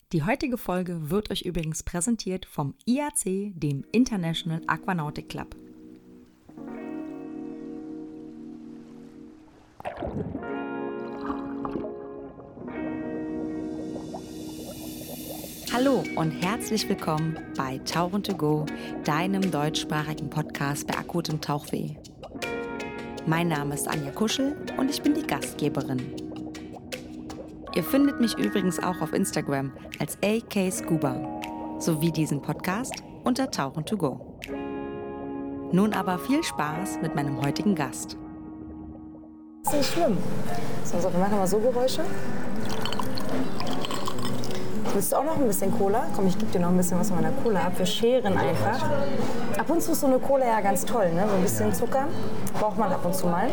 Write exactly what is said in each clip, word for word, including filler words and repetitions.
Die heutige Folge wird euch übrigens präsentiert vom I A C, dem International Aquanautic Club. Hallo und herzlich willkommen bei Tauchen to go, deinem deutschsprachigen Podcast bei akutem Tauchweh. Mein Name ist Anja Kuschel und ich bin die Gastgeberin. Ihr findet mich übrigens auch auf Instagram als A K Scuba sowie diesen Podcast unter Tauchen to go. Nun aber viel Spaß mit meinem heutigen Gast. Das ist nicht schlimm. So, so, wir machen mal so Geräusche. Willst du auch noch ein bisschen Cola? Komm, ich gebe dir noch ein bisschen was von meiner Cola ab. Wir scheren einfach. Ab und zu ist so eine Cola ja ganz toll, ne? So ein bisschen ja. Zucker braucht man ab und zu mal.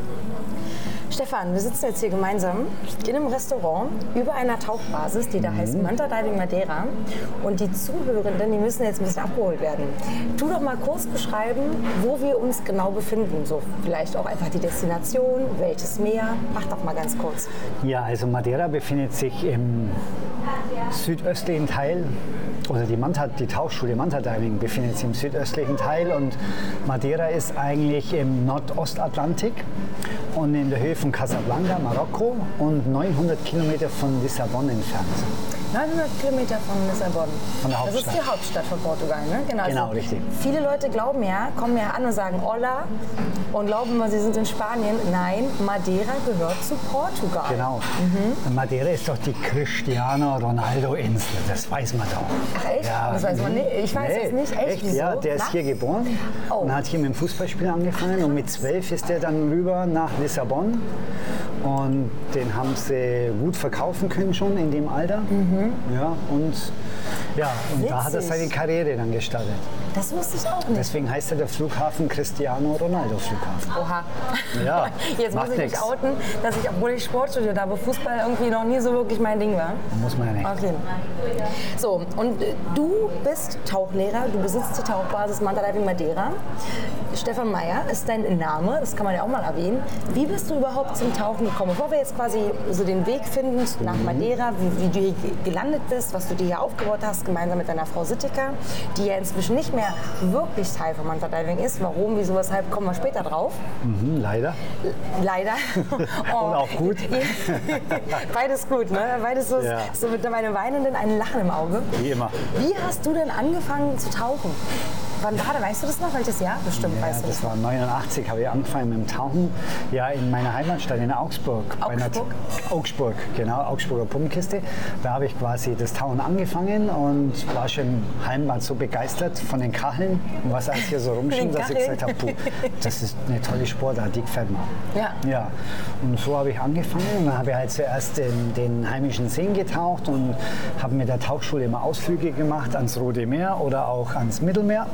Stefan, wir sitzen jetzt hier gemeinsam in einem Restaurant über einer Tauchbasis, die da mhm. heißt Manta Diving Madeira. Und die Zuhörenden, die müssen jetzt ein bisschen abgeholt werden. Tu doch mal kurz beschreiben, wo wir uns genau befinden. So vielleicht auch einfach die Destination, welches Meer. Mach doch mal ganz kurz. Ja, also Madeira befindet sich im südöstlichen Teil, oder die, Manta, die Tauchschule Manta Diving befindet sich im südöstlichen Teil und Madeira ist eigentlich im Nordostatlantik und in der Höhe von Casablanca, Marokko und neunhundert Kilometer von Lissabon entfernt. neunhundert Kilometer von Lissabon. Von der Das Hauptstadt. ist die Hauptstadt von Portugal, ne? Genau, genau also richtig. Viele Leute glauben ja, kommen ja an und sagen Hola und glauben immer, sie sind in Spanien. Nein, Madeira gehört zu Portugal. Genau. Mhm. Madeira ist doch die Cristiano Ronaldo-Insel, das weiß man doch. Ach echt? Ja. Das weiß man nicht. Ich weiß es nee, nicht. Echt? echt? Wieso? Ja, der ist Na? hier geboren Oh. und hat hier mit dem Fußballspiel angefangen und mit zwölf ist er dann rüber nach Lissabon und den haben sie gut verkaufen können schon in dem Alter. Mhm. Ja, und ja, und da hat er seine Karriere dann gestartet. Das wusste ich auch nicht. Deswegen heißt er der Flughafen Cristiano Ronaldo Flughafen. Oha. Ja, jetzt muss ich mich outen, dass ich, obwohl ich Sport studiert habe, Fußball irgendwie noch nie so wirklich mein Ding war. Muss man ja nicht. Okay. So, und äh, du bist Tauchlehrer, du besitzt die Tauchbasis Manta Diving Madeira. Stefan Meyer ist dein Name, das kann man ja auch mal erwähnen. Wie bist du überhaupt zum Tauchen gekommen? Bevor wir jetzt quasi so den Weg finden nach Madeira, wie, wie du hier gelandet bist, was du dir hier aufgebaut hast, gemeinsam mit deiner Frau Sittika, die ja inzwischen nicht mehr wirklich Teil von Manta Diving ist. Warum, wieso, weshalb, kommen wir später drauf. Mhm, leider. Leider. Oh. Und auch gut. Beides gut, ne? Beides so, ja. so mit meinem Weinenden ein Lachen im Auge. Wie immer. Wie hast du denn angefangen zu tauchen? Wann war das? Weißt du das noch? Welches Jahr? Bestimmt, ja, weißt du das. Das war neunundachtzig, habe ich angefangen mit dem Tauchen. Ja, in meiner Heimatstadt in Augsburg. Augsburg? Augsburg, genau, Augsburger Puppenkiste. Da habe ich quasi das Tauchen angefangen und war schon im Heimbad so begeistert von den Kacheln und was alles hier so rumschwimmt, dass ich gesagt habe, puh, das ist eine tolle Sportart, die gefällt mir. Ja. Ja. Und so habe ich angefangen und dann habe ich halt zuerst in den heimischen Seen getaucht und habe mit der Tauchschule immer Ausflüge gemacht ans Rote Meer oder auch ans Mittelmeer.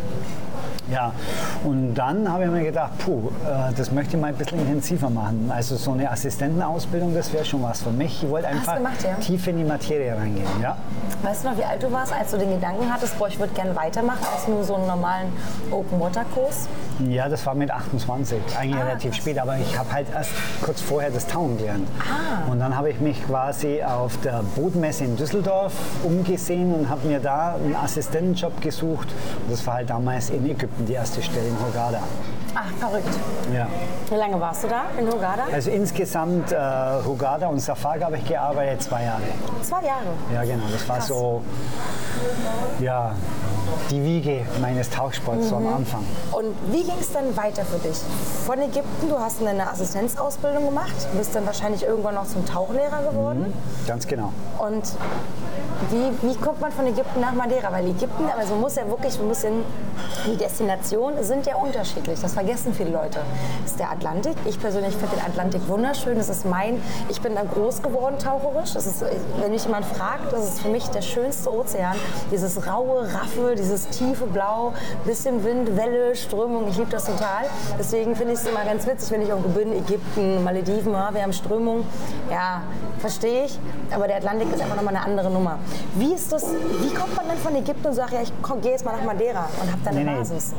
Ja, und dann habe ich mir gedacht, puh, äh, das möchte ich mal ein bisschen intensiver machen. Also so eine Assistentenausbildung, das wäre schon was für mich. Ich wollte einfach gemacht, ja? tief in die Materie reingehen. Ja. Weißt du noch, wie alt du warst, als du den Gedanken hattest, boah, ich würde gerne weitermachen als nur so einen normalen Open-Water-Kurs? Ja, das war mit achtundzwanzig, eigentlich Ah, relativ krass. spät, aber ich habe halt erst kurz vorher das Tauchen gelernt. Ah. Und dann habe ich mich quasi auf der Bootmesse in Düsseldorf umgesehen und habe mir da einen Assistentenjob gesucht. Und das war halt damals in Ägypten die erste Stelle in Hurghada. Ach, verrückt. Ja. Wie lange warst du da in Hurghada? Also insgesamt äh, Hurghada und Safaga habe ich gearbeitet, zwei Jahre. Zwei Jahre. Ja, genau. Das war Krass. so ja, die Wiege meines Tauchsports mhm. so am Anfang. Und wie ging es dann weiter für dich? Von Ägypten, du hast eine Assistenzausbildung gemacht, bist dann wahrscheinlich irgendwann noch zum Tauchlehrer geworden. Mhm. Ganz genau. Und wie, wie kommt man von Ägypten nach Madeira? Weil Ägypten, also man muss ja wirklich ein bisschen, die Destinationen sind ja unterschiedlich. Das vergessen viele Leute. Das ist der Atlantik. Ich persönlich finde den Atlantik wunderschön. Das ist mein, ich bin da groß geworden taucherisch. Das ist, wenn mich jemand fragt, das ist für mich der schönste Ozean. Dieses raue, raffe, dieses tiefe Blau, bisschen Wind, Welle, Strömung. Ich liebe das total. Deswegen finde ich es immer ganz witzig, wenn ich irgendwo bin, Ägypten, Malediven, ja, wir haben Strömung. Ja, verstehe ich. Aber der Atlantik ist einfach nochmal eine andere Nummer. Wie ist das, wie kommt man denn von Ägypten und sagt, ja, ich gehe jetzt mal nach Madeira und habe da eine Nee, nee. Basis?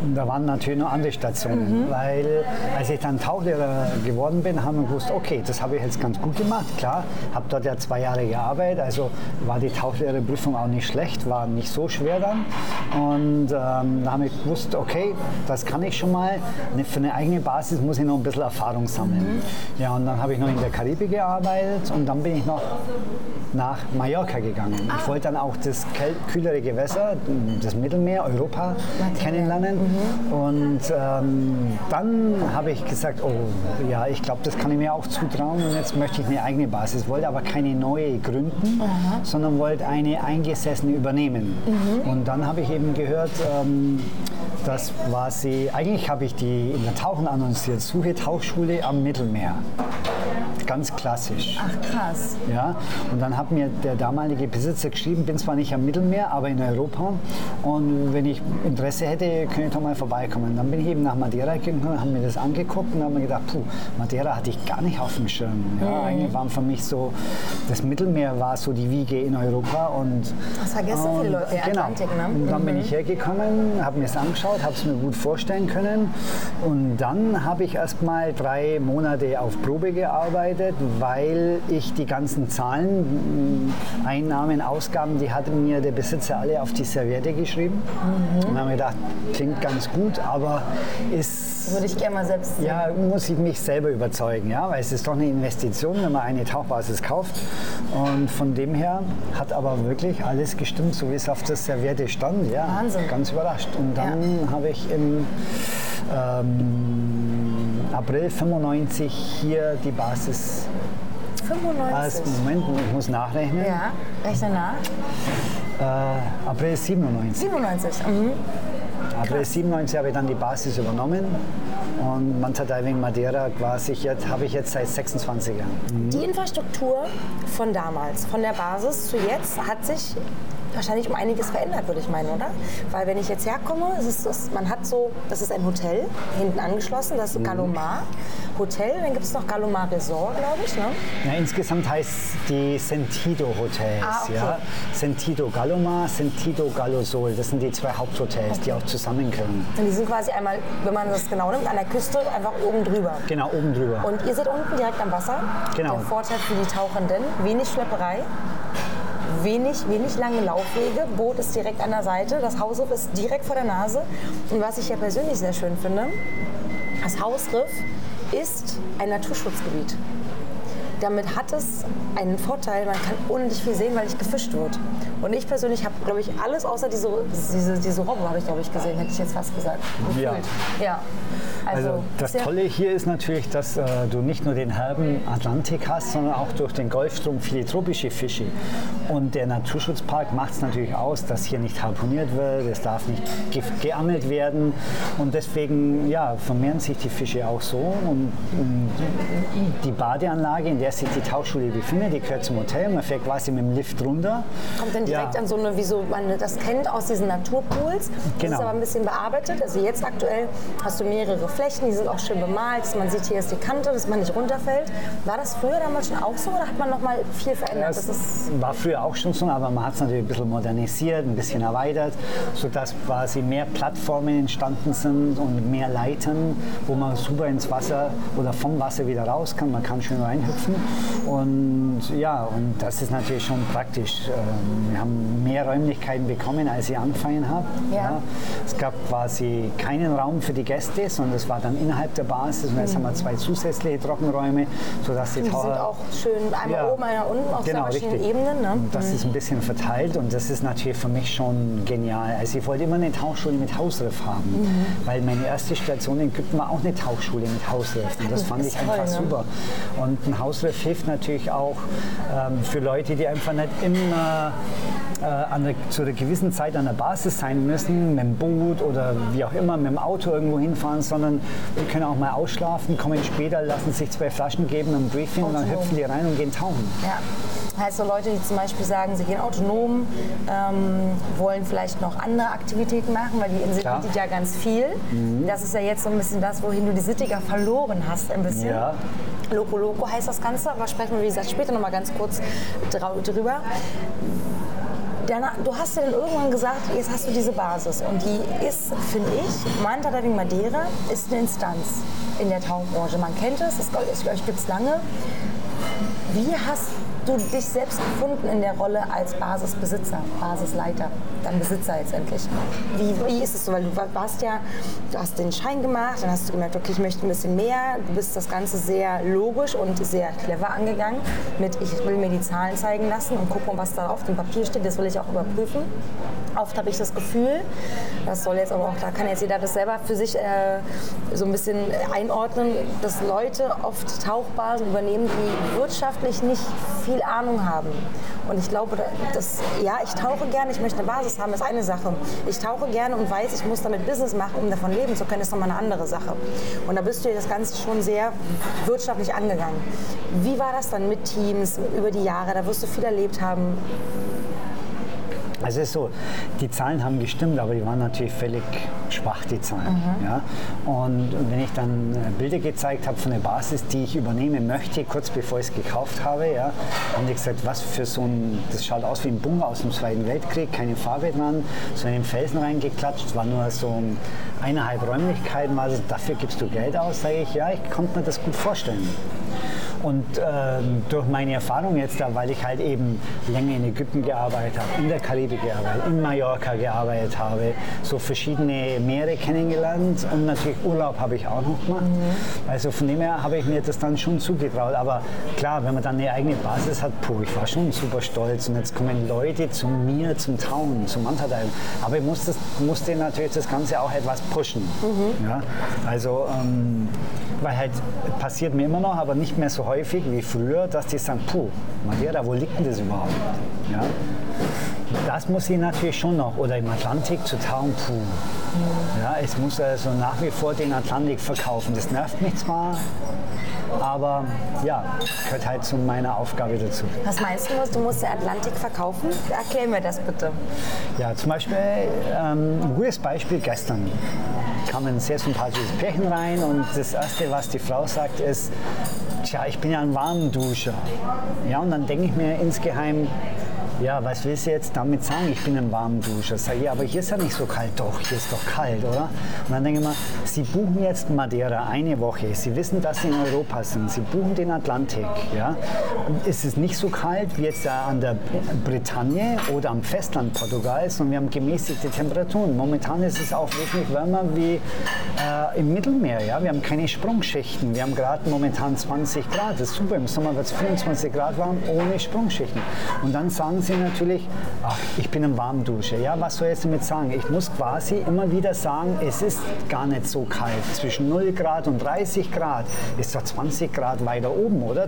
da waren natürlich noch andere Stationen, mhm. weil als ich dann Tauchlehrer geworden bin, haben wir gewusst, okay, das habe ich jetzt ganz gut gemacht, klar, habe dort ja zwei Jahre gearbeitet, also war die Tauchlehrerprüfung auch nicht schlecht, war nicht so schwer dann und ähm, da habe ich gewusst, okay, das kann ich schon mal, für eine eigene Basis muss ich noch ein bisschen Erfahrung sammeln. Mhm. Ja, und dann habe ich noch in der Karibik gearbeitet und dann bin ich noch nach Mallorca gegangen. Ah. Ich wollte dann auch das kühlere Gewässer, das Mittelmeer, Europa kennenlernen. Mhm. Und ähm, dann habe ich gesagt, oh ja, ich glaube, das kann ich mir auch zutrauen und jetzt möchte ich eine eigene Basis. Wollte aber keine neue gründen, aha. sondern wollte eine eingesessene übernehmen. Mhm. Und dann habe ich eben gehört, ähm, das war sie, eigentlich habe ich die in der Tauchen annonciert, Suche Tauchschule am Mittelmeer. Ganz klassisch. Ach krass. Ja, und dann hat mir der damalige Besitzer geschrieben, bin zwar nicht am Mittelmeer, aber in Europa und wenn ich Interesse hätte, könnte ich doch mal vorbeikommen. Dann bin ich eben nach Madeira gegangen, habe mir das angeguckt und habe mir gedacht, puh, Madeira hatte ich gar nicht auf dem Schirm. Ja, mhm. Eigentlich waren für mich so, das Mittelmeer war so die Wiege in Europa und das vergessen und, viele Leute, der genau. Atlantik, ne? Und dann mhm. bin ich hergekommen, habe mir es angeschaut, habe es mir gut vorstellen können und dann habe ich erst mal drei Monate auf Probe gearbeitet, weil ich die ganzen Zahlen, Einnahmen, Ausgaben, die hatte mir der Besitzer alle auf die Serviette geschrieben. Mhm. Und dann habe ich gedacht, klingt ganz gut, aber ist... Würde ich gerne mal selbst sehen. Ja, muss ich mich selber überzeugen, ja, weil es ist doch eine Investition, wenn man eine Tauchbasis kauft. Und von dem her hat aber wirklich alles gestimmt, so wie es auf der Serviette stand. Ja, Wahnsinn. Ganz überrascht. Und dann ja. habe ich im ähm, April fünfundneunzig hier die Basis. fünfundneunzig? Als, Moment, ich muss nachrechnen. Ja, rechne nach. Äh, April siebenundneunzig. siebenundneunzig, mhm. April siebenundneunzig habe ich dann die Basis übernommen und Manta Diving Madeira quasi jetzt, habe ich jetzt seit sechsundzwanzig Jahren. Mhm. Die Infrastruktur von damals, von der Basis zu jetzt, hat sich wahrscheinlich um einiges verändert, würde ich meinen, oder? Weil wenn ich jetzt herkomme, ist es das, man hat so, das ist ein Hotel, hinten angeschlossen, das ist mhm. Galomar Hotel, dann gibt es noch Galomar Resort, glaube ich, ne? Ja, insgesamt heißt die Sentido Hotels, ah, okay. ja. Sentido Galomar, Sentido Galosol, das sind die zwei Haupthotels, okay. die auch zusammenkommen. Und die sind quasi einmal, wenn man das genau nimmt, an der Küste einfach oben drüber. Genau, oben drüber. Und ihr seid unten direkt am Wasser. Genau. Der Vorteil für die Tauchenden, wenig Schlepperei. Wenig, wenig lange Laufwege, Boot ist direkt an der Seite, das Hausriff ist direkt vor der Nase. Und was ich ja persönlich sehr schön finde, das Hausriff ist ein Naturschutzgebiet. Damit hat es einen Vorteil, man kann unendlich viel sehen, weil nicht gefischt wird. Und ich persönlich habe, glaube ich, alles außer diese, diese, diese Robbe, habe ich, glaube ich, gesehen, hätte ich jetzt fast gesagt. Ja. ja. Also, also das Tolle hier ist natürlich, dass äh, du nicht nur den herben Atlantik hast, sondern auch durch den Golfstrom viele tropische Fische. Und der Naturschutzpark macht es natürlich aus, dass hier nicht harpuniert wird, es darf nicht ge geangelt werden. Und deswegen ja, vermehren sich die Fische auch so. Und, und die Badeanlage, in der sich die Tauchschule befindet, die gehört zum Hotel. Man fährt quasi mit dem Lift runter. Kommt dann direkt ja. an so eine, wie so man das kennt aus diesen Naturpools. Das genau. ist aber ein bisschen bearbeitet. Also jetzt aktuell hast du mehrere Flächen, die sind auch schön bemalt. Man sieht, hier ist die Kante, dass man nicht runterfällt. War das früher damals schon auch so oder hat man noch mal viel verändert? Das, das ist war früher auch schon so, aber man hat es natürlich ein bisschen modernisiert, ein bisschen erweitert, sodass quasi mehr Plattformen entstanden sind und mehr Leitern, wo man super ins Wasser oder vom Wasser wieder raus kann. Man kann schön reinhüpfen. Und ja, und das ist natürlich schon praktisch. Wir haben mehr Räumlichkeiten bekommen, als ich angefangen habe. Ja. Ja, es gab quasi keinen Raum für die Gäste, sondern es war dann innerhalb der Basis. Und jetzt mhm. haben wir zwei zusätzliche Trockenräume, sodass die, die Taucher... Die sind auch schön einmal ja, oben, einmal unten auf genau, zwei verschiedenen Ebenen. Ne? Und das mhm. ist ein bisschen verteilt und das ist natürlich für mich schon genial. Also ich wollte immer eine Tauchschule mit Hausriff haben, mhm. weil meine erste Station in Ägypten war auch eine Tauchschule mit Hausriff. Und das fand ich toll, einfach ne? super. Und ein Hausriff hilft natürlich auch ähm, für Leute, die einfach nicht immer äh, an der, zu einer gewissen Zeit an der Basis sein müssen, mit dem Boot oder wie auch immer, mit dem Auto irgendwo hinfahren, sondern die können auch mal ausschlafen, kommen später, lassen sich zwei Flaschen geben, ein Briefing und dann hüpfen die rein und gehen tauchen. Ja. Heißt so Leute, die zum Beispiel sagen, sie gehen autonom, ähm, wollen vielleicht noch andere Aktivitäten machen, weil die Insel Klar. bietet ja ganz viel. Mhm. Das ist ja jetzt so ein bisschen das, wohin du die Sittiger verloren hast, ein bisschen. Ja. Loco Loco heißt das Ganze, aber sprechen wir, wie gesagt, später noch mal ganz kurz drüber. danach, du hast ja dann irgendwann gesagt, jetzt hast du diese Basis und die ist, finde ich, Manta Diving Madeira ist eine Instanz in der Tauchbranche. Man kennt es, es euch gibt es lange. Wie hast du dich selbst gefunden in der Rolle als Basisbesitzer, Basisleiter, dann Besitzer letztendlich? Wie, wie ist es so? Weil du warst ja, du hast den Schein gemacht, dann hast du gemerkt, okay, ich möchte ein bisschen mehr. Du bist das Ganze sehr logisch und sehr clever angegangen mit, ich will mir die Zahlen zeigen lassen und gucken, was da auf dem Papier steht. Das will ich auch überprüfen. Oft habe ich das Gefühl, das soll jetzt aber auch, da kann jetzt jeder das selber für sich äh, so ein bisschen einordnen, dass Leute oft Tauchbasen übernehmen, die wirtschaftlich nicht viel Ahnung haben. Und ich glaube, dass, ja, ich tauche gerne, ich möchte eine Basis haben, ist eine Sache. Ich tauche gerne und weiß, ich muss damit Business machen, um davon leben zu können, ist nochmal eine andere Sache. Und da bist du das Ganze schon sehr wirtschaftlich angegangen. Wie war das dann mit Teams über die Jahre? Da wirst du viel erlebt haben. Also es ist so, die Zahlen haben gestimmt, aber die waren natürlich völlig schwach, die Zahlen. Mhm. Ja? Und wenn ich dann Bilder gezeigt habe von der Basis, die ich übernehmen möchte, kurz bevor ich es gekauft habe, ja, haben die gesagt, was für so ein, das schaut aus wie ein Bunker aus dem Zweiten Weltkrieg, keine Farbe dran, so in den Felsen reingeklatscht, war nur so eineinhalb Räumlichkeiten, also dafür gibst du Geld aus, sage ich, ja, ich konnte mir das gut vorstellen. Und äh, durch meine Erfahrung jetzt da, weil ich halt eben länger in Ägypten gearbeitet habe, in der Karibik gearbeitet, in Mallorca gearbeitet habe, so verschiedene Meere kennengelernt und natürlich Urlaub habe ich auch noch gemacht. Mhm. Also von dem her habe ich mir das dann schon zugetraut. Aber klar, wenn man dann eine eigene Basis hat, puh, ich war schon super stolz. Und jetzt kommen Leute zu mir zum Tauchen, zum Manta Diving. Aber ich musste, musste natürlich das Ganze auch etwas pushen. Mhm. Ja? Also, ähm, weil halt passiert mir immer noch, aber nicht mehr so häufig wie früher, dass die sagen, puh, Madeira, wo liegt denn das überhaupt? Ja? Das muss ich natürlich schon noch, oder im Atlantik zu tauchen, puh. Ja, ich muss also nach wie vor den Atlantik verkaufen. Das nervt mich zwar, aber ja, gehört halt zu meiner Aufgabe dazu. Was meinst du, du musst den Atlantik verkaufen? Erklär mir das bitte. Ja, zum Beispiel, ähm, ein gutes Beispiel gestern. Kam ein sehr sympathisches Pärchen rein und das Erste, was die Frau sagt, ist, tja, ich bin ja ein Warmduscher. Ja, und dann denke ich mir insgeheim, ja, was willst du jetzt damit sagen? Ich bin ein Warmduscher. Sag ich, aber hier ist ja nicht so kalt. Doch, hier ist doch kalt, oder? Und dann denke ich mir, Sie buchen jetzt Madeira eine Woche. Sie wissen, dass Sie in Europa sind. Sie buchen den Atlantik. Ja? Und es ist nicht so kalt wie jetzt an der Bretagne oder am Festland Portugals. Und wir haben gemäßigte Temperaturen. Momentan ist es auch wesentlich wärmer wie äh, im Mittelmeer. Ja? Wir haben keine Sprungschichten. Wir haben gerade momentan zwanzig Grad. Das ist super. Im Sommer wird es vierundzwanzig Grad warm ohne Sprungschichten. Und dann sagen Sie natürlich, ach, ich bin ein Warmduscher. Ja, was soll ich jetzt damit sagen? Ich muss quasi immer wieder sagen, es ist gar nicht so kalt. Zwischen null Grad und dreißig Grad ist doch zwanzig Grad weiter oben, oder?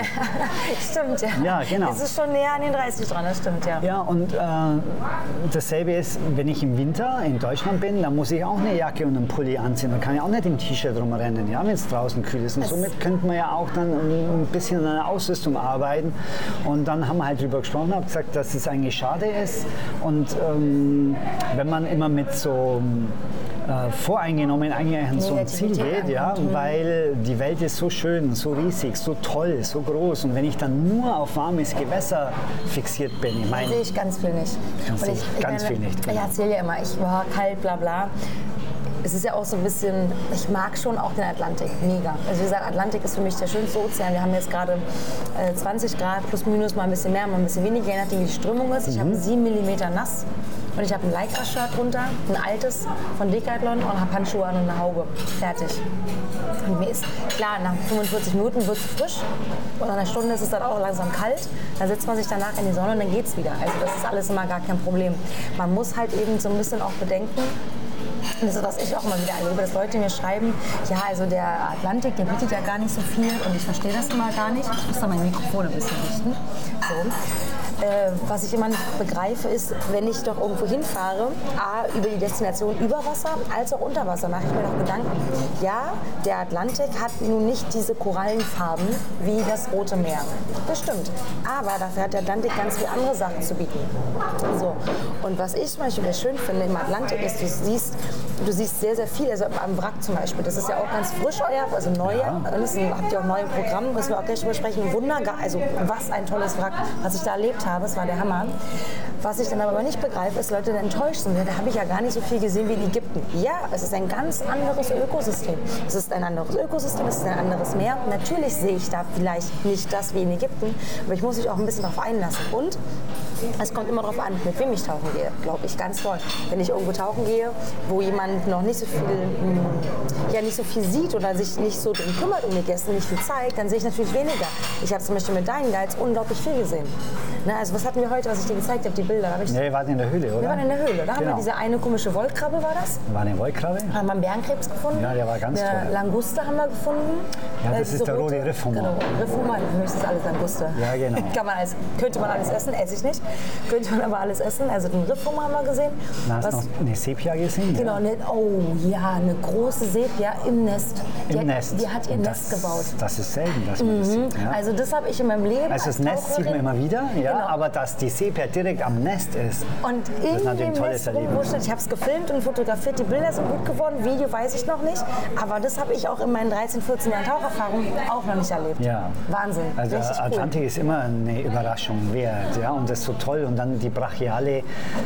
Stimmt, ja. Ja, genau. Es ist schon näher an den dreißig dran, das stimmt, ja. Ja, und äh, dasselbe ist, wenn ich im Winter in Deutschland bin, dann muss ich auch eine Jacke und einen Pulli anziehen. Dann kann ich auch nicht im T-Shirt rumrennen, ja, wenn es draußen kühl ist. Und es somit könnte man ja auch dann ein bisschen an der Ausrüstung arbeiten. Und dann haben wir halt drüber gesprochen, habe gesagt, dass es eigentlich schade ist. Und ähm, wenn man immer mit so äh, voreingenommen eigentlich an so ein Ziel geht, ja, weil die Welt ist so schön, so riesig, so toll, so groß. Und wenn ich dann nur auf warmes Gewässer fixiert bin, ich meine, sehe ich ganz viel nicht. Und ich, ich ganz meine, viel nicht. Ich erzähle ja immer, ich war kalt, bla bla. Es ist ja auch so ein bisschen, ich mag schon auch den Atlantik, mega. Also wie gesagt, Atlantik ist für mich der schönste Ozean. Wir haben jetzt gerade äh, zwanzig Grad, plus minus, mal ein bisschen mehr, mal ein bisschen weniger, je nachdem wie die Strömung ist. Ich mhm. habe sieben Millimeter nass und ich habe ein Lycra-Shirt drunter, ein altes von Decathlon und habe Handschuhe an und eine Haube. Fertig. Und mir ist klar, nach fünfundvierzig Minuten wird es frisch und nach einer Stunde ist es dann auch langsam kalt. Dann setzt man sich danach in die Sonne und dann geht es wieder. Also das ist alles immer gar kein Problem. Man muss halt eben so ein bisschen auch bedenken, und das ist, was ich auch immer wieder erlebe, dass Leute mir schreiben, ja, also der Atlantik, der bietet ja gar nicht so viel und ich verstehe das immer gar nicht. Ich muss da mein Mikrofon ein bisschen richten. So. Äh, was ich immer nicht begreife, ist, wenn ich doch irgendwo hinfahre, A, über die Destination über Wasser, als auch unter Wasser, mache ich mir noch Gedanken. Ja, der Atlantik hat nun nicht diese Korallenfarben wie das Rote Meer. Das stimmt. Aber dafür hat der Atlantik ganz viele andere Sachen zu bieten. So. Und was ich zum Beispiel schön finde im Atlantik ist, du siehst, du siehst sehr, sehr viel, also am Wrack zum Beispiel, das ist ja auch ganz frisch, euer, also neu, ja. Das habt ihr auch neu im Programm, müssen wir auch gleich drüber sprechen. Wunder, also was ein tolles Wrack, was ich da erlebt habe, es war der Hammer. Was ich dann aber nicht begreife, ist, Leute dann enttäuscht sind. Ja, da habe ich ja gar nicht so viel gesehen wie in Ägypten. Ja, es ist ein ganz anderes Ökosystem. Es ist ein anderes Ökosystem, es ist ein anderes Meer. Natürlich sehe ich da vielleicht nicht das wie in Ägypten, aber ich muss mich auch ein bisschen darauf einlassen. Und es kommt immer darauf an, mit wem ich tauchen gehe, glaube ich, ganz toll. Wenn ich irgendwo tauchen gehe, wo jemand noch nicht so viel, mh, ja, nicht so viel sieht oder sich nicht so drum kümmert um die Gäste, nicht viel zeigt, dann sehe ich natürlich weniger. Ich habe zum Beispiel mit deinen Guides unglaublich viel gesehen. Na, also was hatten wir heute, was ich dir gezeigt habe, die Bilder? Da ich ja, wir waren in der Höhle, oder? Wir waren in der Höhle. Da haben genau. wir diese eine komische Wollkrabbe, war das? War eine Wollkrabbe. Haben wir einen Bärenkrebs gefunden. Ja, der war ganz eine toll. Languste haben wir gefunden. Ja, das äh, ist der rote Riffhummer. Genau, Riffhummer, für mich ist das alles Languste. Ja, genau. Kann man alles, könnte man alles essen, esse ich nicht. Könnte man aber alles essen. Also den Riffhummer haben wir gesehen. Da hast du noch eine Sepia gesehen? Genau, ja. eine, oh ja, eine große Sepia im Nest. Die Im hat, Nest. Die hat ihr das, Nest gebaut. Das ist selten, dass man mhm. das sieht. Ja. Also das habe ich in meinem Leben Also das als Nest sieht man immer wieder, ja, genau. aber dass die Sepia direkt am Nest ist, und das ist in natürlich ein dem tolles Nest Erlebnis. rumwurschtelt. Ich habe es gefilmt und fotografiert, die Bilder sind gut geworden, Video weiß ich noch nicht, aber das habe ich auch in meinen dreizehn, vierzehn Jahren Taucherfahrung auch noch nicht erlebt. Ja. Wahnsinn, also richtig Atlantik cool. ist immer eine Überraschung wert, ja, und das ist so toll. Und dann die brachiale äh,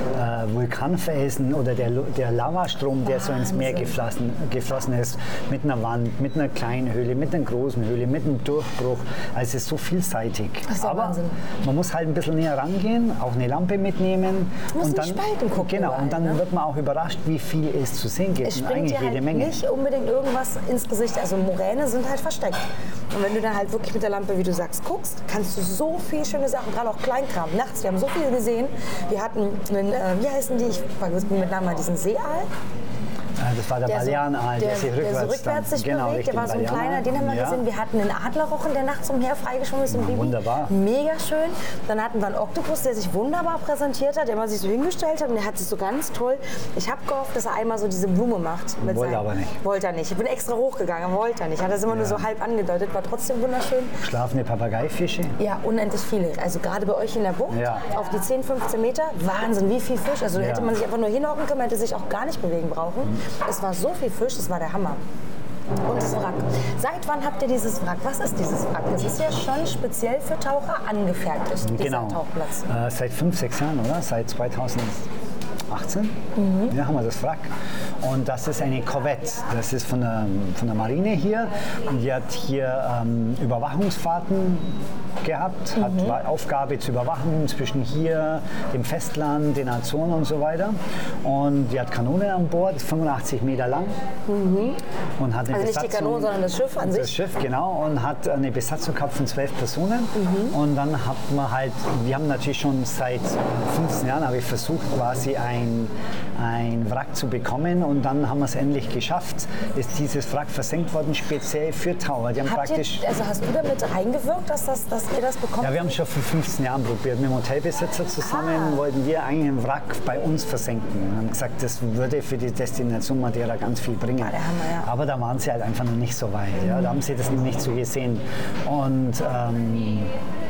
Vulkanfelsen oder der, der Lavastrom, der Wahnsinn. so ins Meer geflossen, geflossen ist, mit einer Wand, mit einer kleinen Höhle, mit einer großen Höhle, mit einem Durchbruch. Also es ist so vielseitig. Das ist aber Wahnsinn. Man muss halt ein bisschen näher rangehen, auch eine Lampe mitnehmen. Muss und dann, Spalten gucken. genau, und dann ne? wird man auch überrascht, wie viel es zu sehen gibt. Es und springt eigentlich dir halt jede Menge. nicht unbedingt irgendwas ins Gesicht. Also Moräne sind halt versteckt. Und wenn du dann halt wirklich mit der Lampe, wie du sagst, guckst, kannst du so viele schöne Sachen, gerade auch Kleinkram. Nachts, wir haben so viel gesehen. Wir hatten einen, äh, wie heißen die? Ich vergesse mit Namen mal diesen Seeaal. Das war der, der Baleanaal, so, der, der sich rückwärts, der so rückwärts sich genau, bewegt. Der war so ein kleiner, den haben wir ja. gesehen. Wir hatten einen Adlerrochen, der nachts umher freigeschwommen ist im ja, Baby. Wunderbar. Mega schön. Dann hatten wir einen Oktopus, der sich wunderbar präsentiert hat, der immer sich so hingestellt hat und der hat sich so ganz toll. Ich habe gehofft, dass er einmal so diese Blume macht. Mit wollte seinem, aber nicht. Wollte er nicht. Ich bin extra hochgegangen, aber wollte er nicht. Hat das immer ja. nur so halb angedeutet, war trotzdem wunderschön. Schlafende Papageifische. Ja, unendlich viele. Also gerade bei euch in der Bucht, ja. auf die zehn, fünfzehn Meter, Wahnsinn, wie viel Fisch. Also ja. hätte man sich einfach nur hinhocken können, hätte sich auch gar nicht bewegen brauchen. Mhm. Es war so viel Fisch, das war der Hammer. Und das Wrack. Seit wann habt ihr dieses Wrack? Was ist dieses Wrack? Das ist ja schon speziell für Taucher angefertigt, dieser genau. Tauchplatz. Äh, seit fünf, sechs Jahren, oder? Seit zweitausendachtzehn mhm. ja, haben wir das Wrack. Und das ist eine Corvette. Das ist von der, von der Marine hier. Und die hat hier ähm, Überwachungsfahrten gehabt, mhm. hat Aufgabe zu überwachen zwischen hier, dem Festland, den Azoren und so weiter. Und die hat Kanonen an Bord, fünfundachtzig Meter lang. Mhm. Und hat eine also Besatzung, nicht die Kanonen, sondern das Schiff an sich? Das Schiff, genau. Und hat eine Besatzung gehabt von zwölf Personen. Mhm. Und dann hat man halt, wir haben natürlich schon seit fünfzehn Jahren, habe ich versucht, quasi ein, ein Wrack zu bekommen. Und dann haben wir es endlich geschafft. Ist dieses Wrack versenkt worden, speziell für Taucher. Die haben Habt praktisch ihr, also hast du damit reingewirkt, dass, das, dass ihr das bekommt? Ja, wir haben schon vor fünfzehn Jahren probiert. Mit dem Hotelbesitzer zusammen ah. wollten wir eigentlich einen Wrack bei uns versenken. Und haben gesagt, das würde für die Destination Madeira ganz viel bringen. Ah, der Hammer, ja. Aber da waren sie halt einfach noch nicht so weit. Mhm. Ja. Da haben sie das noch nicht so gesehen. Und ähm,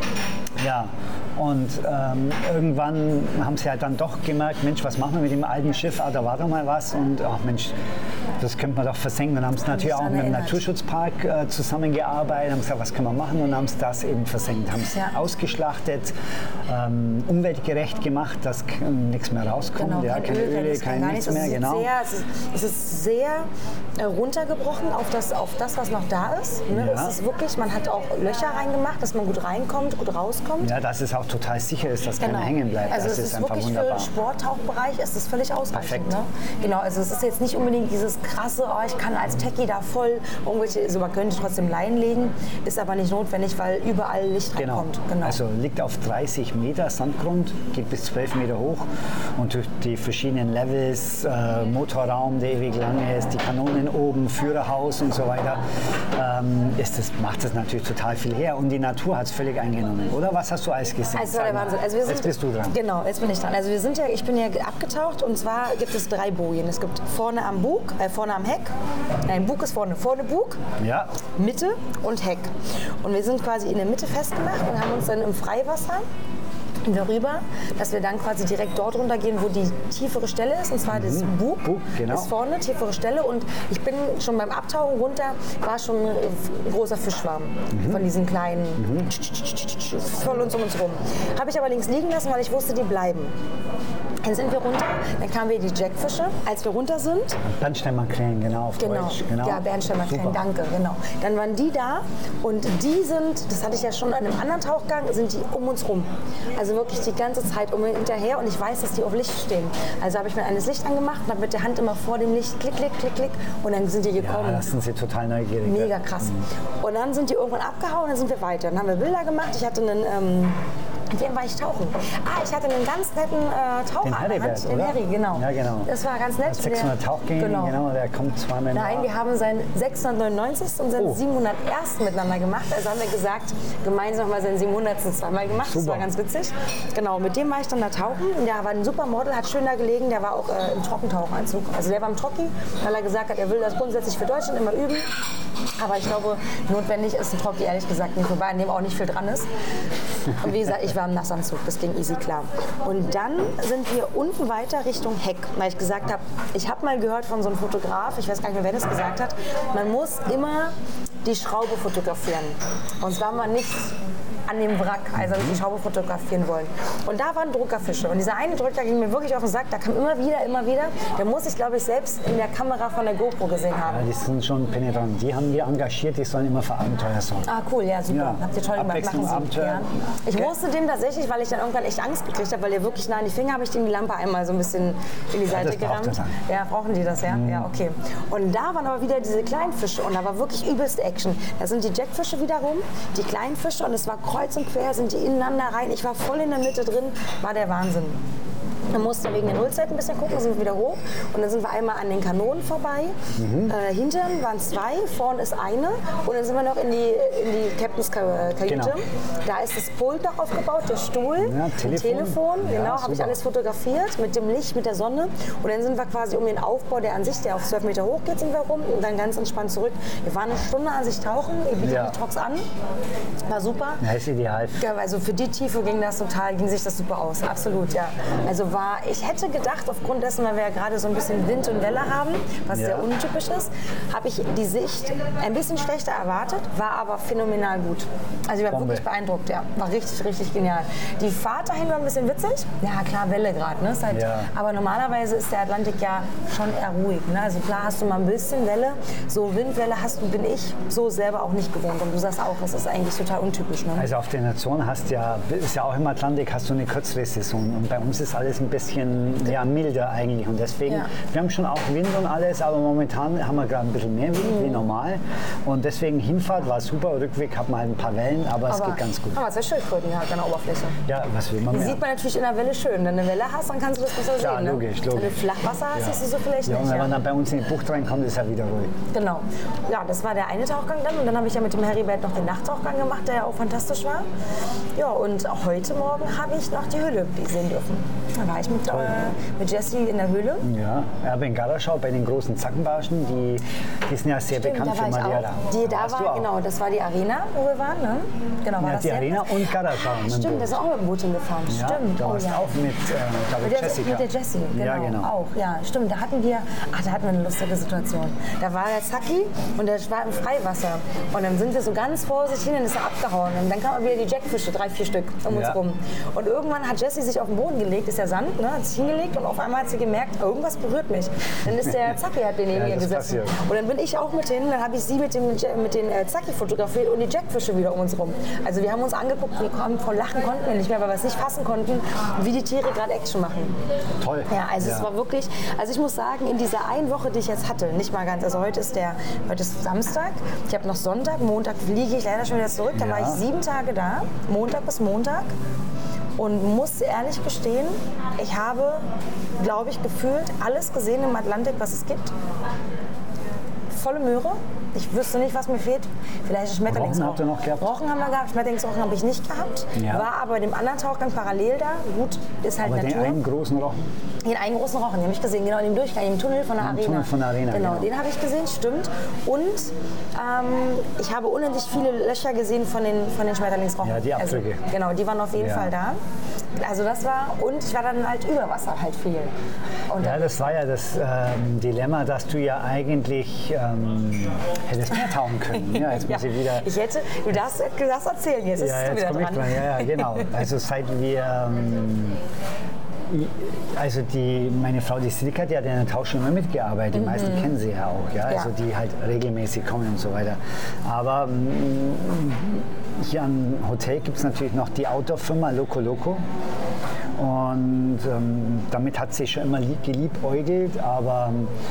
ja, und ähm, irgendwann haben sie halt dann doch gemerkt, Mensch, was machen wir mit dem alten Schiff? Ah, da war doch mal was. Und ach Mensch, das könnte man doch versenken. Dann haben sie natürlich auch mit dem Naturschutzpark äh, zusammengearbeitet, haben gesagt, was können wir machen, und haben es das eben versenkt. Haben es ja. ausgeschlachtet, ähm, umweltgerecht gemacht, dass nichts mehr rauskommt. Genau, ja, kein keine Öl, Öle, kein kein nichts mehr. Genau. Sehr, es, ist, es ist sehr äh, runtergebrochen auf das, auf das, was noch da ist. Ne? Ja. Es ist wirklich, man hat auch Löcher reingemacht, dass man gut reinkommt, gut rauskommt. Ja, dass es auch total sicher ist, dass genau. keiner hängen bleibt. Also das es ist, ist einfach wirklich wunderbar. Für Sporttauchbereich ist es völlig ausreichend. Perfekt. Ne? Genau, also es ist jetzt nicht unbedingt dieses krasse, oh, ich kann als Techie da voll irgendwelche, also man könnte trotzdem Leinen legen, ist aber nicht notwendig, weil überall Licht genau. reinkommt. Genau. Also liegt auf dreißig Meter Sandgrund, geht bis zwölf Meter hoch, und durch die verschiedenen Levels, äh, Motorraum, der ewig lang ist, die Kanonen oben, Führerhaus und so weiter, ähm, ist das, macht das natürlich total viel her, und die Natur hat es völlig eingenommen, oder? Was hast du alles gesehen? Also, der Wahnsinn. Also wir sind, jetzt bist du dran. Genau, jetzt bin ich dran. Also wir sind ja, ich bin ja abgetaucht, und zwar gibt es drei Bojen. Es gibt vorne am Bug, äh, vorne am Heck, nein, Bug ist vorne, vorne Bug, ja. Mitte und Heck. Und wir sind quasi in der Mitte festgemacht und haben uns dann im Freiwasser darüber, dass wir dann quasi direkt dort runtergehen, wo die tiefere Stelle ist, und zwar mhm. das Bug, Bug genau. ist vorne, tiefere Stelle, und ich bin schon beim Abtauchen runter, war schon ein großer Fischschwarm mhm. von diesen kleinen, mhm. voll uns um uns rum. Habe ich aber links liegen lassen, weil ich wusste, die bleiben. Dann sind wir runter, dann kamen wir die Jackfische. Als wir runter sind... Bernsteinmakrelen, genau, auf Genau, Deutsch. Genau. ja, Bernsteinmakrelen, danke, genau. Dann waren die da und die sind, das hatte ich ja schon an einem anderen Tauchgang, sind die um uns rum. Also wirklich die ganze Zeit um mich hinterher und ich weiß, dass die auf Licht stehen. Also habe ich mir eines Licht angemacht und habe mit der Hand immer vor dem Licht klick, klick, klick, klick und dann sind die gekommen. Ja, das sind sie total neugierig. Mega krass. Mhm. Und dann sind die irgendwann abgehauen und dann sind wir weiter. Dann haben wir Bilder gemacht. Ich hatte einen... Ähm, Mit dem war ich tauchen. Ah, ich hatte einen ganz netten äh, Taucher. Den Heribert, den oder? Harry, genau. Ja, genau. Das war ganz nett. sechshundert Tauchgänge, genau. genau. Der kommt zweimal. Nein, wir haben sein sechshundertneunundneunzig und sein oh. siebenhunderteins miteinander gemacht. Also haben wir gesagt, gemeinsam haben wir sein siebenhundertsten zweimal gemacht. Super. Das war ganz witzig. Genau, mit dem war ich dann da tauchen. Der war ein Supermodel, hat schön da gelegen. Der war auch äh, im Trockentauchanzug. Also der war im Trocki, weil er gesagt hat, er will das grundsätzlich für Deutschland immer üben. Aber ich glaube, notwendig ist ein Trocki ehrlich gesagt nicht, wobei an dem auch nicht viel dran ist. Und wie gesagt, ich war im Nassanzug, das ging easy klar. Und dann sind wir unten weiter Richtung Heck, weil ich gesagt habe, ich habe mal gehört von so einem Fotograf, ich weiß gar nicht mehr, wer das gesagt hat, man muss immer die Schraube fotografieren. Und zwar mal nicht an dem Wrack, also die Schraube fotografieren wollen. Und da waren Druckerfische. Und dieser eine Drücker ging mir wirklich auf den Sack, da kam immer wieder, immer wieder. Der muss ich, glaube ich, selbst in der Kamera von der GoPro gesehen haben. Ja, die sind schon penetrant. Die haben wir engagiert, die sollen immer für Abenteuer sorgen. Ah, cool, ja, super. Ja. Habt ihr toll gemacht, machen Sie. Abenteuer. Ja. Ich okay. musste dem tatsächlich, weil ich dann irgendwann echt Angst gekriegt habe, weil der wirklich nah an die Finger, habe ich dem die Lampe einmal so ein bisschen in die Seite ja, das gerammt. Das ja, brauchen die das, ja? Mhm. Ja, okay. Und da waren aber wieder diese kleinen Fische und da war wirklich übelste Action. Da sind die Jackfische wiederum, die kleinen Fische und es war kreuz und quer, sind die ineinander rein. Ich war voll in der Mitte drin, war der Wahnsinn. Dann mussten wir wegen der Nullzeit ein bisschen gucken, sind wir wieder hoch. Und dann sind wir einmal an den Kanonen vorbei. Mhm. Äh, hintern waren zwei, vorne ist eine. Und dann sind wir noch in die, in die Captain's Kajüte. Genau. Da ist das Pult noch aufgebaut, der Stuhl, ja, Telefon. ein Telefon. Ja, genau, habe ich alles fotografiert mit dem Licht, mit der Sonne. Und dann sind wir quasi um den Aufbau, der an sich, der auf zwölf Meter hoch geht, sind wir rum. Und dann ganz entspannt zurück. Wir waren eine Stunde an sich tauchen, ich biete ja. die Talks an. War super. Ja, ist ideal. Ja, also für die Tiefe ging das total, ging sich das super aus. Absolut, ja. Also war, ich hätte gedacht, aufgrund dessen, weil wir ja gerade so ein bisschen Wind und Welle haben, was ja. sehr untypisch ist, habe ich die Sicht ein bisschen schlechter erwartet, war aber phänomenal gut. Also ich war Bombe. wirklich beeindruckt, ja. War richtig, richtig genial. Die Fahrt dahin war ein bisschen witzig. Ja, klar, Welle gerade, ne? Halt, ja. Aber normalerweise ist der Atlantik ja schon eher ruhig. Ne? Also klar hast du mal ein bisschen Welle, so Windwelle hast du, bin ich so selber auch nicht gewohnt. Und du sagst auch, das ist eigentlich total untypisch. Ne? Also auf den Azoren hast ja, ist ja auch im Atlantik, hast du eine kürzere Saison. Und bei uns ist alles ein bisschen ja, milder eigentlich. Und deswegen, ja. wir haben schon auch Wind und alles, aber momentan haben wir gerade ein bisschen mehr Wind mhm. wie normal. Und deswegen Hinfahrt war super, Rückweg hat man halt ein paar Wellen, aber, aber es geht ganz gut. Aber zwei Schildkröten halt an der Oberfläche. Ja, was will man mehr? Die sieht man natürlich in der Welle schön. Wenn du eine Welle hast, dann kannst du das besser Klar, sehen. Ne? logisch, logisch. Wenn du Flachwasser hast, ja. siehst du so vielleicht ja, nicht. Und wenn ja. man dann bei uns in die Bucht reinkommt, ist ja wieder ruhig. Genau. Ja, das war der eine Tauchgang dann. Und dann habe ich ja mit dem Heribert noch den Nachttauchgang gemacht, der ja auch fantastisch war. Ja, und auch heute Morgen habe ich noch die Höhle sehen dürfen. Da war ich mit, äh, mit Jessie in der Höhle. Ja, aber in Garaschau bei den großen Zackenbarschen, die, die sind ja sehr Stimmt, bekannt da war für ich Madeira. Auch. Die, da war, genau, das war die Arena, wo wir waren. Ne? Genau, war ja, das die Arena und Garaschau. Stimmt, da ist auch mit dem Boot hingefahren. Ja, stimmt. da warst oh, ja. auch mit, äh, mit, der, Jessica. mit der Jessie, genau, ja, genau. Auch, ja, stimmt. Da hatten wir, ach, da hatten wir eine lustige Situation. Da war der Zacki und der war im Freiwasser. Und dann sind wir so ganz vorsichtig hin und ist er abgehauen. Und dann kamen wieder die Jackfische, drei, vier Stück um uns ja. rum. Und irgendwann hat Jessie sich auf den Boden gelegt, ist ja Sand, ne, hat sich hingelegt und auf einmal hat sie gemerkt, irgendwas berührt mich. Dann ist der Zacki hat neben ja, ihr gesessen. Passiert. Und dann bin ich auch mit hin, dann habe ich sie mit, dem, mit den äh, Zacki fotografiert und die Jackfische wieder um uns rum. Also wir haben uns angeguckt, wir kamen vor Lachen konnten wir nicht mehr, weil wir es nicht fassen konnten, wie die Tiere gerade Action machen. Toll. Ja, also ja. es war wirklich, also ich muss sagen, in dieser einen Woche, die ich jetzt hatte, nicht mal ganz, also heute ist der, heute ist Samstag, ich habe noch Sonntag, Montag fliege ich leider schon wieder zurück, dann ja. war ich sieben Tage da, Montag bis Montag. Und muss ehrlich gestehen, ich habe, glaube ich, gefühlt alles gesehen im Atlantik, was es gibt. Volle Möhre. Ich wüsste nicht, was mir fehlt. Vielleicht Schmetterlingsrochen. Rochen habt ihr noch gehabt? Rochen haben wir gehabt, Schmetterlingsrochen habe ich nicht gehabt. Ja. War aber bei dem anderen Tauchgang parallel da. Gut, ist halt aber Natur. Den einen großen Rochen? Den einen großen Rochen, den habe ich gesehen, genau in dem Durchgang, im Tunnel von der Im Arena. Tunnel von der Arena, genau. genau. Den habe ich gesehen, stimmt. Und ähm, ich habe unendlich viele Löcher gesehen von den, von den Schmetterlingsrochen. Ja, die Abdrücke. Also, genau, die waren auf jeden ja. Fall da. Also das war, und ich war dann halt über Wasser halt viel. Und ja, das war ja das ähm, Dilemma, dass du ja eigentlich ähm, hättest mehr tauchen können. Ja, jetzt muss ja, ich wieder... Ich hätte, du darfst das erzählen, jetzt ist ja, es jetzt wieder komm dran. Ich dran. Ja, ja, genau. Also seit wir... Ähm, Also die, meine Frau, die Silke, die hat ja in der Tauchschule immer mitgearbeitet. Die Mhm. meisten kennen sie ja auch, ja? Ja. Also die halt regelmäßig kommen und so weiter. Aber mh, hier am Hotel gibt es natürlich noch die Outdoor-Firma Loco Loco. Und ähm, damit hat sie schon immer lieb, geliebäugelt, aber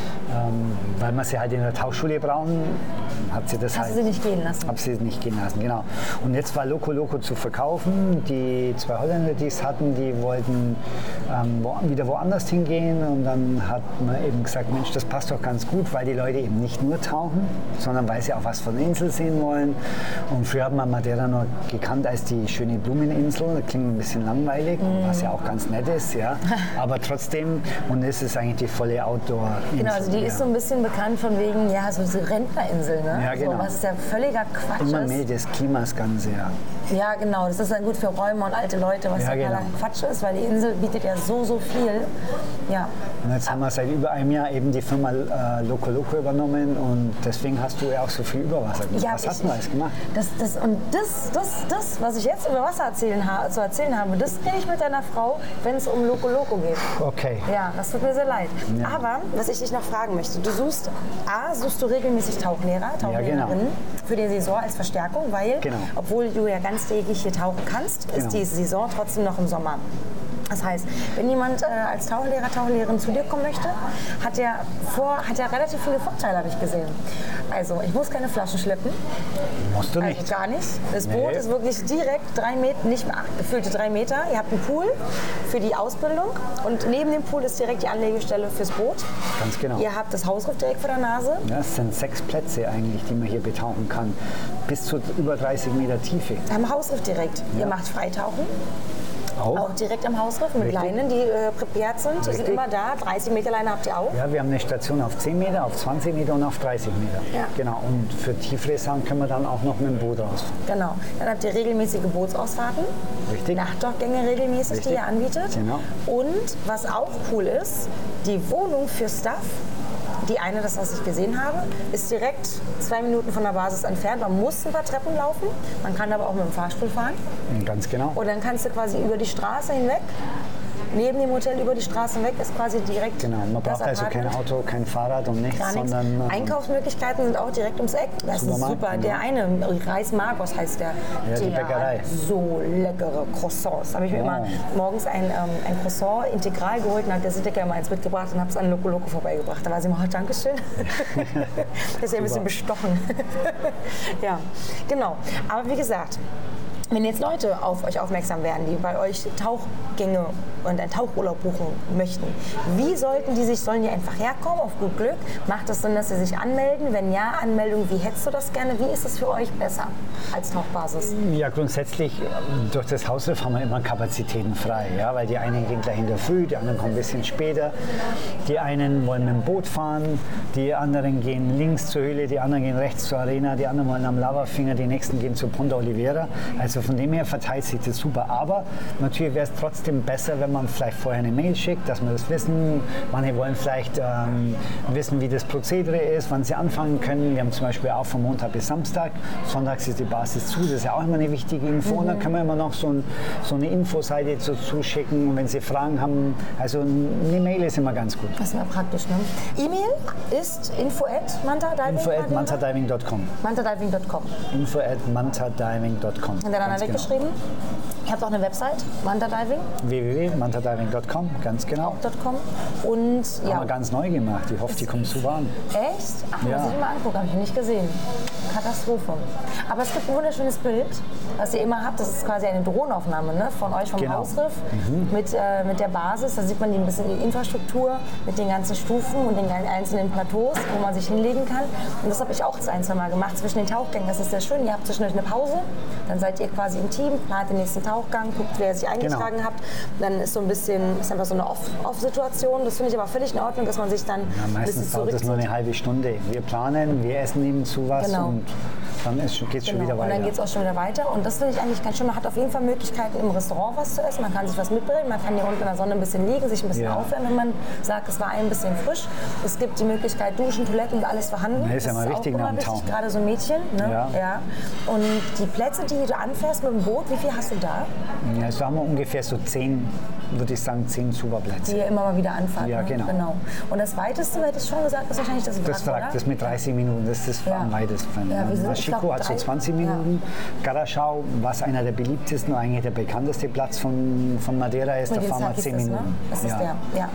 ähm, weil wir sie halt in der Tauchschule brauchen, hat sie das Hast halt... du sie nicht gehen lassen? Hab sie nicht gehen lassen, genau. Und jetzt war Loco Loco zu verkaufen. Die zwei Holländer, die es hatten, die wollten ähm, wo, wieder woanders hingehen. Und dann hat man eben gesagt, Mensch, das passt doch ganz gut, weil die Leute eben nicht nur tauchen, sondern weil sie auch was von der Insel sehen wollen. Und früher hat man Madeira nur gekannt als die schöne Blumeninsel. Das klingt ein bisschen langweilig, mm. was ja auch ganz nett ist, ja. Aber trotzdem, und es ist eigentlich die volle Outdoor-Insel. Genau, also die ja. ist so ein bisschen bekannt von wegen, ja, so diese Rentnerinsel, ne? Ja, genau. So, was ja völliger Quatsch Immer ist. mehr des Klimas ganz sehr. Ja, genau, das ist dann gut für Räume und alte Leute, was Ja, ja genau. Quatsch ist, weil die Insel bietet ja so, so viel. Ja. Und jetzt haben wir seit über einem Jahr eben die Firma äh, Loco Loco übernommen und deswegen hast du ja auch so viel Überwasser gemacht. Ja, was ich- hast du alles gemacht? Das, das, und das, das, das, was ich jetzt über Wasser erzählen ha zu erzählen habe, das rede ich mit deiner Frau, wenn es um Loco Loco geht. Okay. Ja, das tut mir sehr leid. Ja. Aber, was ich dich noch fragen möchte, du suchst, A, suchst du regelmäßig Tauchlehrer, Tauchlehrerinnen für die Saison als Verstärkung, weil, Genau. obwohl du ja ganztägig hier tauchen kannst, Genau. ist die Saison trotzdem noch im Sommer. Das heißt, wenn jemand äh, als Tauchlehrer, Tauchlehrerin zu dir kommen möchte, hat er vor, hat er relativ viele Vorteile, habe ich gesehen. Also, ich muss keine Flaschen schleppen. Musst du Also nicht. gar nicht. Das Nee. Boot ist wirklich direkt drei Meter, nicht mehr acht, gefühlte drei Meter. Ihr habt einen Pool für die Ausbildung und neben dem Pool ist direkt die Anlegestelle fürs Boot. Ganz genau. Ihr habt das Hausriff direkt vor der Nase. Ja, es sind sechs Plätze eigentlich, die man hier betauchen kann. Bis zu über dreißig Meter Tiefe. Am Hausriff direkt. Ja. Ihr macht Freitauchen, Auch? auch direkt am Hausriff mit Richtig. Leinen, die äh, prepared sind. Die sind Richtig. immer da. dreißig Meter Leine habt ihr auch. Ja, wir haben eine Station auf zehn Meter, auf zwanzig Meter und auf dreißig Meter. Ja. Genau. Und für tiefere Sachen können wir dann auch noch mit dem Boot rausfahren. Genau. Dann habt ihr regelmäßige Bootsausfahrten. Richtig. Nachtdockgänge regelmäßig, Richtig. die ihr anbietet. Genau. Und was auch cool ist, die Wohnung für Staff, die eine, das was ich gesehen habe, ist direkt zwei Minuten von der Basis entfernt. Man muss ein paar Treppen laufen, man kann aber auch mit dem Fahrstuhl fahren. Ganz genau. Und dann kannst du quasi über die Straße hinweg, neben dem Hotel über die Straße hinweg, ist quasi direkt Genau. Man das braucht also kein Apartment. Auto, kein Fahrrad und nichts, Gar nichts. sondern ähm, Einkaufsmöglichkeiten sind auch direkt ums Eck. Das ist Supermarkt, super. genau. Der eine, Reis Marcos heißt der. Ja, die der Bäckerei. hat so leckere Croissants. Da habe ich mir Oh. immer morgens ein, ähm, ein Croissant integral geholt und hat der Sitteke immer eins mitgebracht und habe es an Loco Loco vorbeigebracht. Da war sie immer, oh, Dankeschön. Das ist ja ein bisschen bestochen. Ja, genau. Aber wie gesagt, wenn jetzt Leute auf euch aufmerksam werden, die bei euch Tauchgänge und einen Tauchurlaub buchen möchten, wie sollten die sich, sollen die einfach herkommen auf gut Glück? Macht es Sinn, dass sie sich anmelden? Wenn ja, Anmeldung, wie hättest du das gerne? Wie ist es für euch besser als Tauchbasis? Ja, grundsätzlich ähm, durch das Hausriff haben wir immer Kapazitäten frei, ja, weil die einen gehen gleich in der Früh, die anderen kommen ein bisschen später. Die einen wollen mit dem Boot fahren, die anderen gehen links zur Höhle, die anderen gehen rechts zur Arena, die anderen wollen am Lavafinger, die nächsten gehen zur Punta Oliveira. Also von dem her verteilt sich das super. Aber natürlich wäre es trotzdem besser, wenn man vielleicht vorher eine Mail schickt, dass wir das wissen. Manche wollen vielleicht ähm, wissen, wie das Prozedere ist, wann sie anfangen können. Wir haben zum Beispiel auch von Montag bis Samstag. Sonntags ist die Basis zu. Das ist ja auch immer eine wichtige Info. Und dann können wir immer noch so, ein, so eine Infoseite dazu zuschicken. Und wenn Sie Fragen haben, also eine Mail ist immer ganz gut. Das ist ja praktisch, ne? E-Mail ist info at mantadiving info at mantadiving punkt com. mantadiving punkt com. info at mantadiving punkt com. Hintereinander Ganz genau. weggeschrieben. Ihr habt auch eine Website, mantadiving w w w punkt mantadiving punkt com, ganz genau. punkt com. Und Haben ja, wir ganz neu gemacht. Ich hoffe, die kommen super an. echt? Ach, Ja. muss ich mal angucken, habe ich noch nicht gesehen. Katastrophe. Aber es gibt ein wunderschönes Bild, was ihr immer habt. Das ist quasi eine Drohnenaufnahme, ne? Von euch vom Genau. Hausriff mit, äh, mit der Basis. Da sieht man die ein bisschen die Infrastruktur mit den ganzen Stufen und den einzelnen Plateaus, wo man sich hinlegen kann. Und das habe ich auch das ein, zwei Mal gemacht zwischen den Tauchgängen. Das ist sehr schön. Ihr habt zwischendurch eine Pause. Dann seid ihr quasi im Team, plant den nächsten Tauchgang, guckt, wer sich eingetragen Genau. hat. Dann ist so ein bisschen, ist einfach so eine Off- Off-Situation. Das finde ich aber völlig in Ordnung, dass man sich dann Ja, ein bisschen meistens dauert es nur zurückzieht. eine halbe Stunde. Wir planen, wir essen nebenzu was Genau. und dann geht es schon Genau. wieder Und weiter. dann geht es auch schon wieder weiter. Und das finde ich eigentlich ganz schön. Man hat auf jeden Fall Möglichkeiten, im Restaurant was zu essen. Man kann sich was mitbringen. Man kann hier unten in der Sonne ein bisschen liegen, sich ein bisschen Ja. aufwärmen, wenn man sagt, es war ein bisschen frisch. Es gibt die Möglichkeit, Duschen, Toiletten und alles vorhanden. Ja, ist ja Das mal auch wichtig immer nach dem wichtig, Tauchen. gerade so Mädchen. Ne? Ja. Ja. Und die Plätze, die du anfährst mit dem Boot, wie viel hast du da? Ja, also haben wir ungefähr so zehn würde ich sagen, zehn super Plätze. Die ihr immer mal wieder anfahrt. Ja, ne? genau. genau. Und das weiteste, hättest du schon gesagt, ist wahrscheinlich das Wrack, Das Wrack, oder? das mit dreißig Minuten, das ist das Ja. am weitesten. Ja, wir sind- ich Mashiko glaub, hat so drei- zwanzig Minuten. Ja. Garaschau, was einer der beliebtesten und eigentlich der bekannteste Platz von, von Madeira ist, Mit da den fahren wir Sakis zehn ist, Minuten. ne? Das ist ja. der, ja.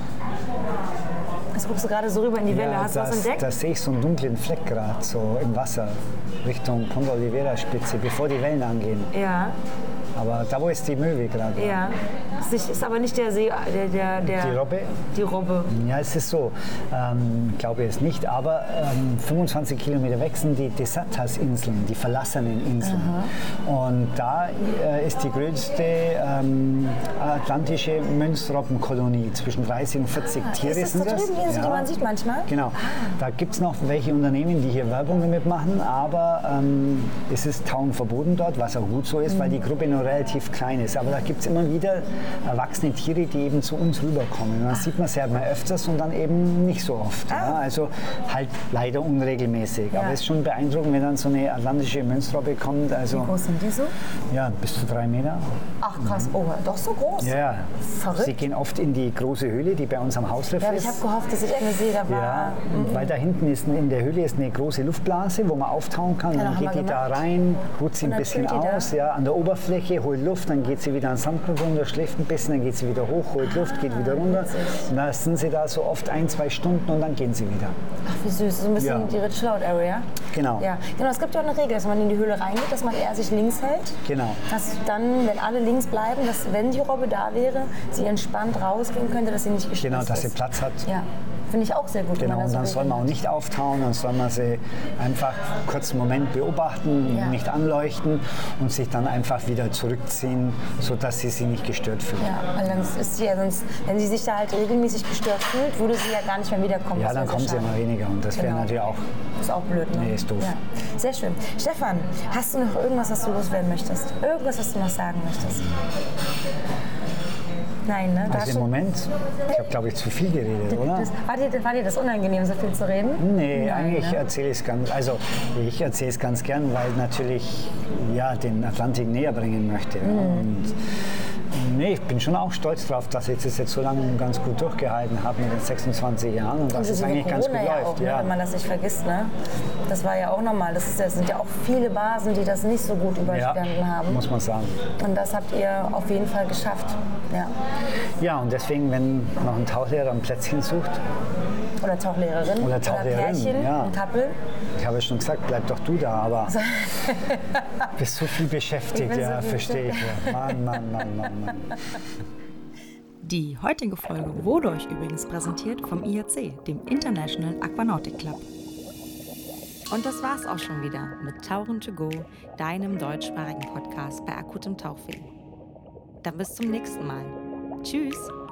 Jetzt guckst du gerade so rüber in die Welle. Ja, Hast du was das, entdeckt? da sehe ich so einen dunklen Fleck gerade, so im Wasser, Richtung Ponta Oliveira Spitze, bevor die Wellen angehen. Ja, Aber da, wo ist die Möwe gerade? ja. Das ist aber nicht der See, der, der, der Die Robbe? Die Robbe. Ja, es ist so. Ähm, glaube es nicht, aber ähm, fünfundzwanzig Kilometer weg sind die Desertas-Inseln, die verlassenen Inseln. Aha. Und da äh, ist die größte ähm, atlantische Mönchsrobbenkolonie. Zwischen dreißig und vierzig Ah, Tiere ist das sind da das. drüben die Insel, die man sieht manchmal? Genau. Da gibt es noch welche Unternehmen, die hier Werbung damit machen, aber ähm, es ist Tauchen verboten dort, was auch gut so ist, mhm. weil die Gruppe nur relativ klein ist. Aber da gibt es immer wieder erwachsene Tiere, die eben zu uns rüberkommen. Und das sieht man sehr mal öfters und dann eben nicht so oft. Ah. Ja? Also halt leider unregelmäßig. Ja. Aber es ist schon beeindruckend, wenn dann so eine atlantische Mönchsrobbe kommt. Also, Wie groß sind die so? ja, bis zu drei Meter. Ach krass, oh, doch so groß? Ja, ja. Verrückt. Sie gehen oft in die große Höhle, die bei uns am Hausriff Ja, aber ist. ich habe gehofft, dass ich eine sehe, da war... Ja, weil da hinten ist in der Höhle ist eine große Luftblase, wo man auftauchen kann. Ja, Dann haben geht wir die da gemacht. rein, ruht sie Und ein dann bisschen chillt die da? aus, ja, an der Oberfläche, holt Luft, dann geht sie wieder an den Sandgrund runter, schläft ein bisschen, dann geht sie wieder hoch, holt Luft, geht wieder runter. Und dann sind sie da so oft ein, zwei Stunden und dann gehen sie wieder. Ach, wie süß, so ein bisschen Ja. die ihre Chill-Out-Area. Genau. Ja, genau, es gibt ja auch eine Regel, dass man in die Höhle reingeht, dass man eher sich links hält. Genau. Dass dann, wenn alle links bleiben, dass wenn die Robbe da wäre, sie entspannt rausgehen könnte, dass sie nicht gestresst Genau, dass sie ist. Platz hat. Ja, finde ich auch sehr gut. wenn Genau, man das und dann so soll man auch regelt. nicht auftauen, dann soll man sie einfach kurz einen Moment beobachten, Ja. nicht anleuchten und sich dann einfach wieder zurückziehen, sodass sie sich nicht gestört fühlen. Ja, weil dann ist sie ja sonst, wenn sie sich da halt regelmäßig gestört fühlt, würde sie ja gar nicht mehr wiederkommen. Ja, Das dann wäre kommen sie sehr immer schade. weniger und das wäre Genau. natürlich auch. Ist auch blöd, ne? Nee, ist doof. Ja. Sehr schön. Stefan, hast du noch irgendwas, was du loswerden möchtest? Irgendwas, was du noch sagen möchtest? Nein, ne? Du hast Also im schon- Moment, ich habe glaube ich zu viel geredet, oder? Das, war, dir, war dir das unangenehm, so viel zu reden? Nee, eigentlich ne? erzähle ich es ganz, also ich erzähle es ganz gern, weil natürlich ja, den Atlantik näher bringen möchte. Ja. Und nee, ich bin schon auch stolz drauf, dass ich das jetzt so lange ganz gut durchgehalten habe mit den sechsundzwanzig Jahren und dass es Inklusive eigentlich ganz gut Corona ja läuft. auch, ne, Ja. wenn man das nicht vergisst. Ne? Das war ja auch normal. Das, ist, das sind ja auch viele Basen, die das nicht so gut überstanden Ja, haben. muss man sagen. Und das habt ihr auf jeden Fall geschafft. Ja. Ja, und deswegen, wenn noch ein Tauchlehrer ein Plätzchen sucht, Oder Tauchlehrerin. Oder Tauchlehrerin, Pärchen, ja. ein Couple. ich habe ja schon gesagt, bleib doch du da, aber bist so viel beschäftigt, Ich bin so ja, viel verstehe ich. Ja. Mann, Mann, Mann, Mann, Mann. Die heutige Folge wurde euch übrigens präsentiert vom I A C, dem International Aquanautic Club. Und das war's auch schon wieder mit Tauchen to go, deinem deutschsprachigen Podcast bei akutem Tauchweh. Dann bis zum nächsten Mal. Tschüss!